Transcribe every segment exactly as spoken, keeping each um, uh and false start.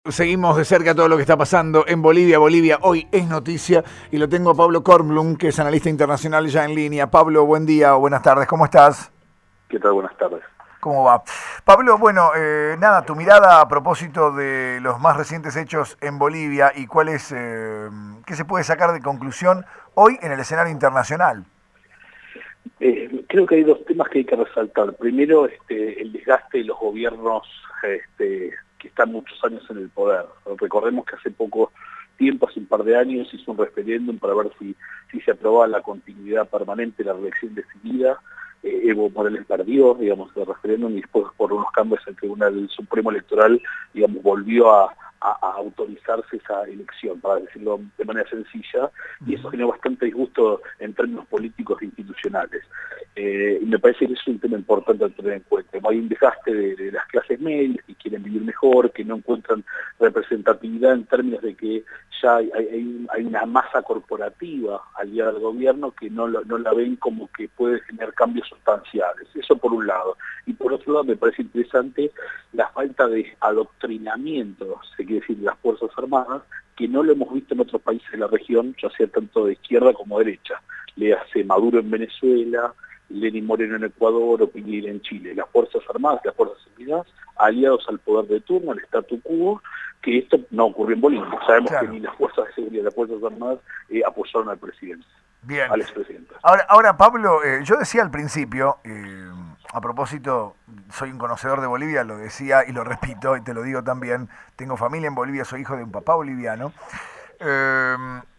Seguimos de cerca todo lo que está pasando en Bolivia. Bolivia hoy es noticia y lo tengo a Pablo Kornblum, que es analista internacional ya en línea. Pablo, buen día o buenas tardes, ¿cómo estás? ¿Qué tal? Buenas tardes. ¿Cómo va? Pablo, bueno, eh, nada, tu mirada a propósito de los más recientes hechos en Bolivia y cuál es, eh, qué se puede sacar de conclusión hoy en el escenario internacional. Eh, creo que hay dos temas que hay que resaltar. Primero, este, el desgaste de los gobiernos este, que están muchos años en el poder. Recordemos que hace poco tiempo, hace un par de años, hizo un referéndum para ver si, si se aprobaba la continuidad permanente de la reelección decidida. Eh, Evo Morales perdió, digamos, el referéndum y después por unos cambios el Tribunal Supremo Electoral, digamos, volvió a, a, a autorizarse esa elección, para decirlo de manera sencilla, y eso generó bastante disgusto en términos políticos e institucionales. Eh, y me parece que es un tema importante a tener en cuenta. Hay un desgaste de, de las clases medias que quieren vivir mejor, que no encuentran representatividad en términos de que ya hay, hay, hay una masa corporativa aliada al gobierno que no, lo, no la ven como que puede generar cambios sustanciales. Eso por un lado. Y por otro lado me parece interesante la falta de adoctrinamiento, se quiere decir, de las Fuerzas Armadas, que no lo hemos visto en otros países de la región, ya sea tanto de izquierda como de derecha. Le hace Maduro en Venezuela, Lenín Moreno en Ecuador o Piñera en Chile. Las Fuerzas Armadas, las Fuerzas Unidas, aliados al poder de turno, al statu quo, que esto no ocurrió en Bolivia. Sabemos Claro. que ni las Fuerzas de Seguridad ni las Fuerzas Armadas eh, apoyaron al presidente, Bien. al expresidente. Ahora, ahora Pablo, eh, yo decía al principio, eh, a propósito, soy un conocedor de Bolivia, lo decía y lo repito y te lo digo también, tengo familia en Bolivia, soy hijo de un papá boliviano, eh,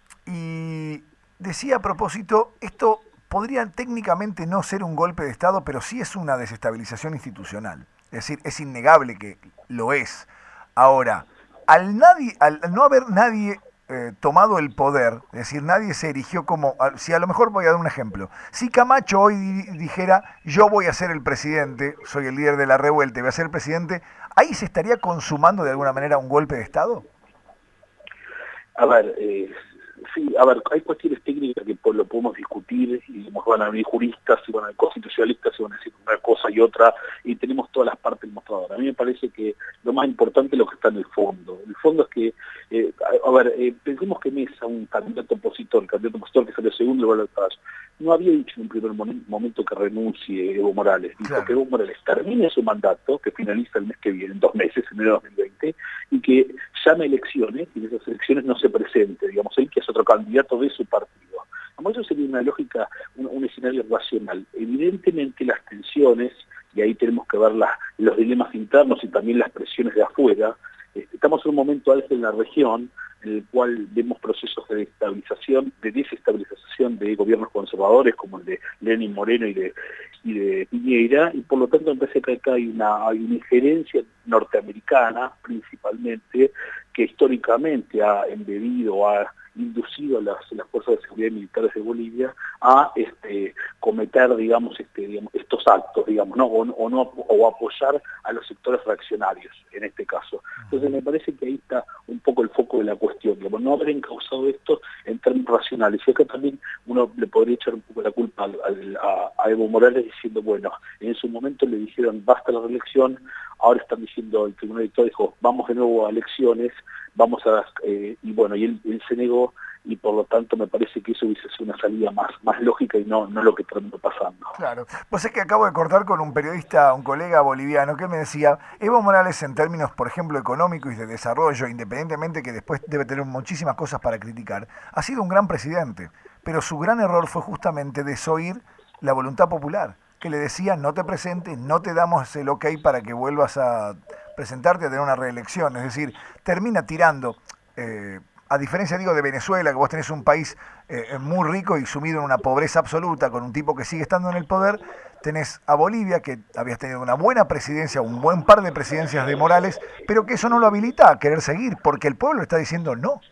y decía a propósito, esto podría técnicamente no ser un golpe de Estado, pero sí es una desestabilización institucional. Es decir, es innegable que lo es. Ahora, al, nadie, al no haber nadie eh, tomado el poder, es decir, nadie se erigió como, si a lo mejor voy a dar un ejemplo, si Camacho hoy dijera, yo voy a ser el presidente, soy el líder de la revuelta y voy a ser el presidente, ¿ahí se estaría consumando de alguna manera un golpe de Estado? A ver, eh, sí, a ver, hay cuestiones técnicas que lo podemos discutir y van a venir juristas y van a venir constitucionalistas y van a decir una cosa y otra y tenemos todas las partes del mostrador. A mí me parece que lo más importante es lo que está en el fondo. El fondo es que, eh, a, a ver, eh, pensemos que Mesa, un candidato opositor, el candidato opositor que salió segundo, lugar del paso, no había dicho en un primer momento que renuncie Evo Morales. Dijo Claro. que Evo Morales termine su mandato, que finaliza el mes que viene, en dos meses, en enero de dos mil veinte, y que llame elecciones y en esas elecciones no se presente, digamos, él que es otro candidato de su partido. Como eso sería una lógica, un, un escenario racional. Evidentemente las tensiones, y ahí tenemos que ver la, los dilemas internos y también las presiones de afuera, este, estamos en un momento álgido en la región, en el cual vemos procesos de desestabilización, de desestabilización de gobiernos conservadores como el de Lenín Moreno y de, y de Piñera, y por lo tanto me parece que acá hay una, hay una injerencia norteamericana principalmente, que históricamente ha embebido, ha inducido a las, las fuerzas de seguridad militares de Bolivia a este, cometer, digamos, este, digamos, estos actos, digamos, ¿no? O, o, no, o apoyar a los sectores reaccionarios, en este caso. Entonces me parece que ahí está un poco el foco de la cuestión, digamos, no haber encauzado esto en términos racionales. Y acá también uno le podría echar un poco la culpa al, al, a, a Evo Morales diciendo, bueno, en su momento le dijeron basta la reelección, ahora están diciendo, el Tribunal Electoral dijo, vamos de nuevo a elecciones, vamos a, eh, y bueno, y él, él se negó, y por lo tanto me parece que eso hubiese sido una salida más, más lógica y no, no lo que terminó pasando. Claro. Pues es que acabo de cortar con un periodista, un colega boliviano, que me decía, Evo Morales en términos, por ejemplo, económicos y de desarrollo, independientemente que después debe tener muchísimas cosas para criticar, ha sido un gran presidente, pero su gran error fue justamente desoír la voluntad popular, que le decía, no te presentes, no te damos el ok para que vuelvas a presentarte a tener una reelección. Es decir, termina tirando... Eh, a diferencia, digo, de Venezuela, que vos tenés un país eh, muy rico y sumido en una pobreza absoluta, con un tipo que sigue estando en el poder, tenés a Bolivia, que habías tenido una buena presidencia, un buen par de presidencias de Morales, pero que eso no lo habilita a querer seguir, porque el pueblo está diciendo no.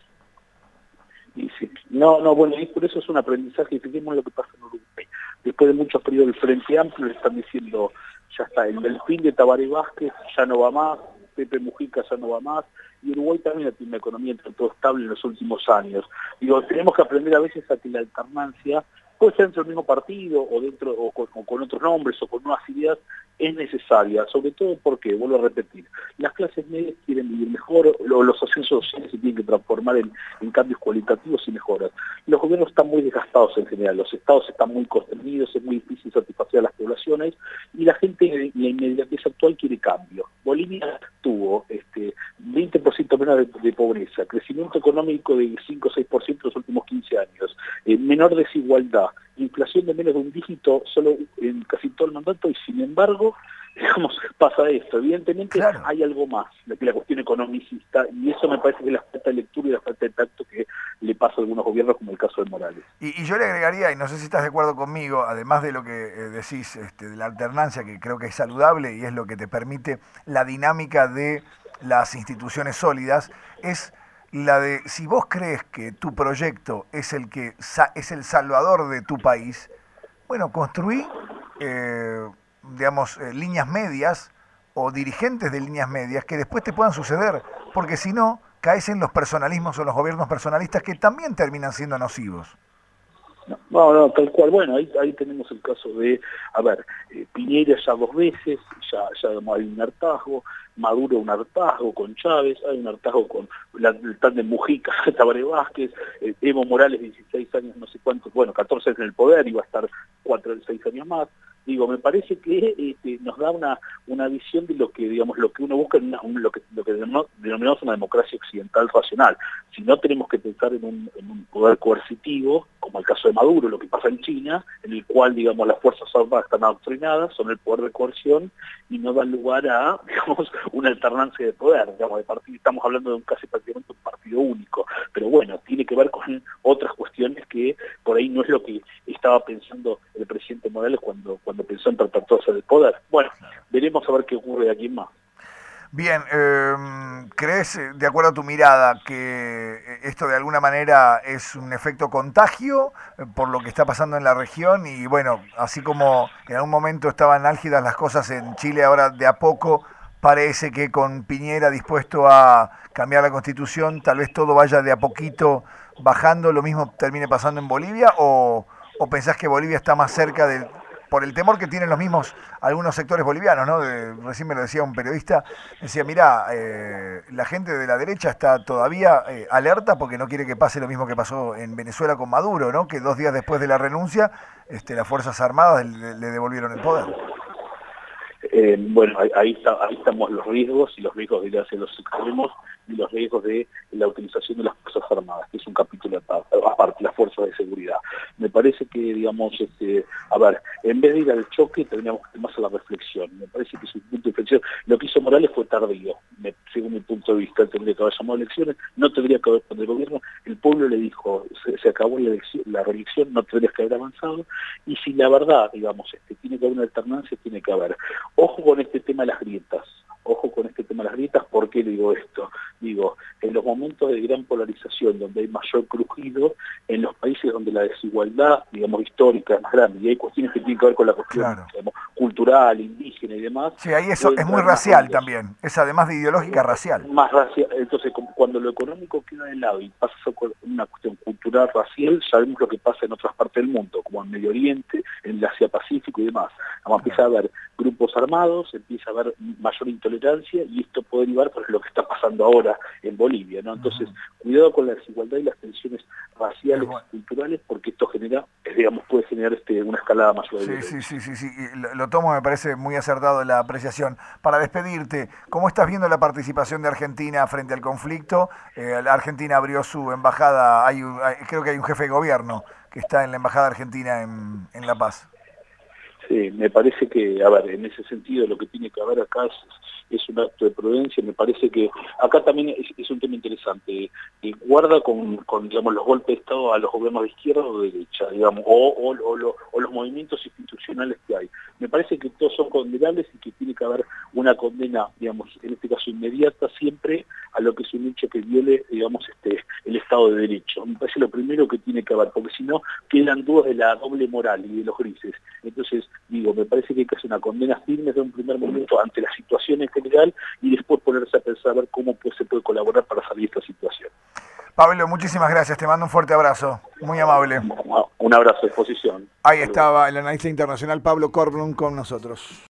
Y sí, no, no, bueno, y por eso es un aprendizaje, y fijemos lo que pasa en Uruguay. Después de muchos periodos del Frente Amplio le están diciendo, ya está, el delfín de Tabaré Vázquez ya no va más, Pepe Mujica ya no va más, y Uruguay también tiene una economía entre todo estable en los últimos años. Digo, tenemos que aprender a veces a que la alternancia puede ser dentro del mismo partido o dentro o con, o con otros nombres o con nuevas ideas, es necesaria, sobre todo porque, vuelvo a repetir, las clases medias quieren vivir mejor, lo, los ascensos sociales se tienen que transformar en, en cambios cualitativos y mejoras. Los gobiernos están muy desgastados en general, los estados están muy contenidos, es muy difícil satisfacer a las poblaciones y la gente en la inmediatez actual quiere cambio. Bolivia tuvo este, veinte por ciento menos de, de pobreza, crecimiento económico de cinco o seis por ciento en los últimos quince años, eh, menor desigualdad, inflación de menos de un dígito solo en casi todo el mandato y sin embargo, digamos, pasa esto. Evidentemente claro. Hay algo más que la cuestión economicista y eso me parece que es la falta de lectura y la falta de tacto que le pasa a algunos gobiernos como el caso de Morales. Y, y yo le agregaría, y no sé si estás de acuerdo conmigo, además de lo que eh, decís este, de la alternancia, que creo que es saludable y es lo que te permite la dinámica de las instituciones sólidas, es la de si vos crees que tu proyecto es el que es el salvador de tu país, bueno, construí eh, digamos eh, líneas medias o dirigentes de líneas medias que después te puedan suceder, porque si no caes en los personalismos o los gobiernos personalistas que también terminan siendo nocivos. No, no, tal cual. Bueno, ahí, ahí tenemos el caso de, a ver, eh, Piñera ya dos veces, ya, ya hay un hartazgo, Maduro un hartazgo con Chávez, hay un hartazgo con la, el tan de Mujica, Tabaré Vázquez, eh, Evo Morales, dieciséis años, no sé cuántos, bueno, catorce años en el poder, iba a estar cuatro o seis años más. Digo, me parece que este, nos da una, una visión de lo que, digamos, lo que uno busca en una, un, lo que, lo que denominamos una democracia occidental racional. Si no tenemos que pensar en un, en un poder coercitivo, como el caso de Maduro, lo que pasa en China, en el cual, digamos, las fuerzas armadas están adoctrinadas, son el poder de coerción y no dan lugar a, digamos, una alternancia de poder, digamos, de partido. Estamos hablando de un casi prácticamente un partido único, pero bueno, tiene que ver con otras cuestiones que por ahí no es lo que estaba pensando el presidente Morales cuando, cuando pensó en perpetuarse del poder. Bueno, veremos a ver qué ocurre de aquí en más. Bien, eh, ¿crees, de acuerdo a tu mirada, que esto de alguna manera es un efecto contagio por lo que está pasando en la región? Y bueno, así como en algún momento estaban álgidas las cosas en Chile, ahora de a poco parece que con Piñera dispuesto a cambiar la Constitución, tal vez todo vaya de a poquito bajando, lo mismo termine pasando en Bolivia, o, o pensás que Bolivia está más cerca del... por el temor que tienen los mismos algunos sectores bolivianos, ¿no? De, recién me lo decía un periodista, decía, mirá, eh, la gente de la derecha está todavía eh, alerta porque no quiere que pase lo mismo que pasó en Venezuela con Maduro, ¿no? Que dos días después de la renuncia, este, las Fuerzas Armadas le, le devolvieron el poder. Eh, bueno, ahí, ahí, está, ahí estamos los riesgos, y los riesgos de ir hacia los extremos, y los riesgos de la utilización de las Fuerzas Armadas, que es un capítulo aparte, las fuerzas de seguridad. Me parece que, digamos, este, a ver, en vez de ir al choque, tendríamos que ir más a la reflexión. Me parece que su punto de inflexión, lo que hizo Morales fue tardío, me, según mi punto de vista. Él tendría que haber llamado elecciones, no tendría que haber cuando el gobierno, el pueblo le dijo, se, se acabó la, elección, la reelección, no tendrías que haber avanzado, y si la verdad, digamos, este, tiene que haber una alternancia, tiene que haber. Ojo con este tema de las grietas, ojo con este tema de las grietas, ¿por qué digo esto? Digo, en los momentos de gran polarización, donde hay mayor crujido, en los países donde la desigualdad, digamos, histórica es más grande, y hay cuestiones que tienen que ver con la cuestión, claro, digamos, cultural, indígena y demás. Sí, ahí eso es muy racial también, es además de ideológica, racial. Más racial, entonces cuando lo económico queda de lado y pasa a una cuestión cultural, racial, sabemos lo que pasa en otras partes del mundo, como en Medio Oriente, en el Asia Pacífico y demás. Vamos a empezar a ver grupos armados, empieza a haber mayor intolerancia y esto puede derivar por lo que está pasando ahora en Bolivia, ¿no? Entonces, uh-huh. cuidado con la desigualdad y las tensiones raciales, bueno, culturales, porque esto genera, digamos, puede generar este, una escalada mayor de violencia. Sí, sí, sí, sí, sí. Lo, lo tomo, me parece muy acertado la apreciación. Para despedirte, ¿cómo estás viendo la participación de Argentina frente al conflicto? Eh, la Argentina abrió su embajada, hay, un, hay creo que hay un jefe de gobierno que está en la embajada argentina en, en La Paz. Sí, me parece que, a ver, en ese sentido lo que tiene que haber acá es, es un acto de prudencia. Me parece que acá también es, es un tema interesante, eh, guarda con, con, digamos, los golpes de Estado a los gobiernos de izquierda o de derecha, digamos, o, o, o, lo, o los movimientos institucionales que hay. Me parece que todos son condenables y que tiene que haber una condena, digamos, en este caso inmediata, siempre a lo que es un hecho que viole, digamos, este, el Estado de Derecho. Me parece lo primero que tiene que haber, porque si no quedan dudas de la doble moral y de los grises. Entonces, digo, me parece que hay que hacer una condena firme desde un primer momento ante la situación en general y después ponerse a pensar a ver cómo pues, se puede colaborar para salir de esta situación. Pablo, muchísimas gracias, te mando un fuerte abrazo, muy amable. Un abrazo a disposición. Ahí estaba el analista internacional Pablo Korblum con nosotros.